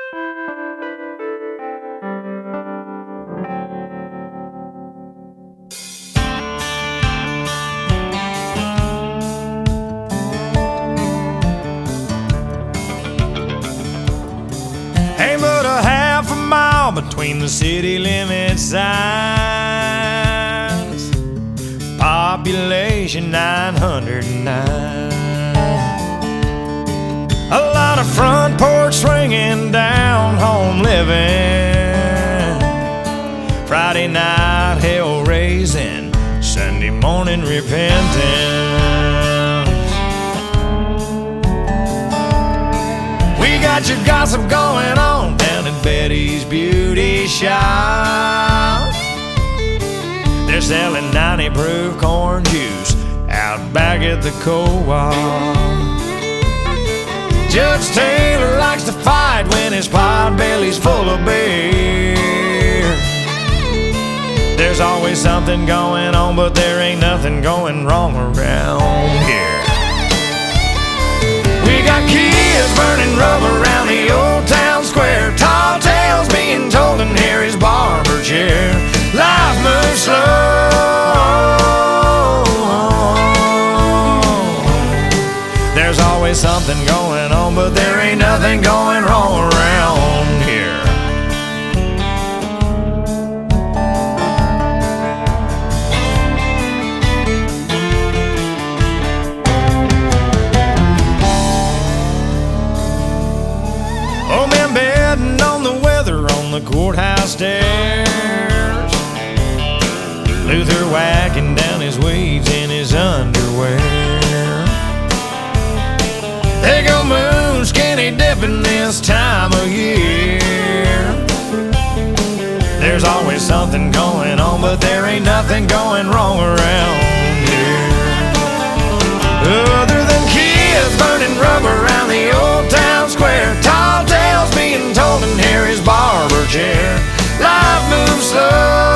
Ain't but a half a mile between the city limit signs. Population 909. A lot of front porch swinging, down home living. Friday night hell raising, Sunday morning repentance. We got your gossip going on down at Betty's Beauty Shop. They're selling 90 proof corn juice out back at the co-op. Judge Taylor likes to fight when his pot belly's full of beer. There's always something going on, but there ain't nothing going wrong around here. We got kids burning rubber around the old town square. Tall tales being told in Harry's barber chair. Life moves slow. There's always something going on, but there ain't nothing going wrong around here. Old man betting on the weather on the courthouse stairs. Luther whacking down his weeds in his underwear. They go moon skinny dipping this time of year. There's always something going on, but there ain't nothing going wrong around here. Other than kids burning rubber around the old town square. Tall tales being told in Harry's barber chair. Life moves slow.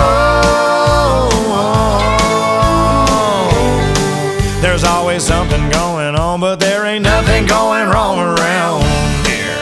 There's always something going on, but there ain't nothing going wrong around here.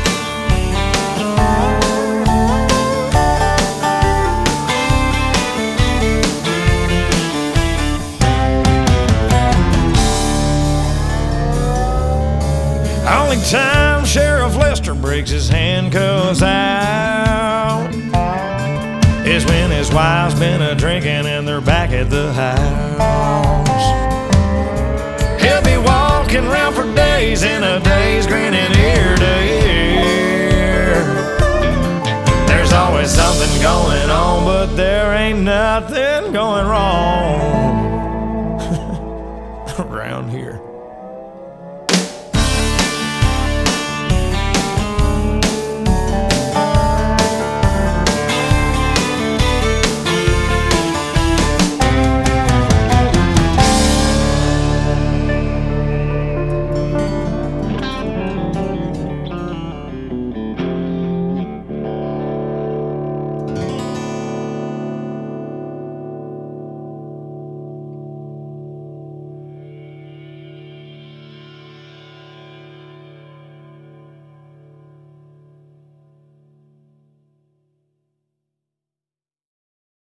Only time Sheriff Lester breaks his handcuffs out is when his wife's been a-drinking and they're back at the house. He'll be walking around for days in a daze, grinning ear to ear. There's always something going on, but there ain't nothing going wrong.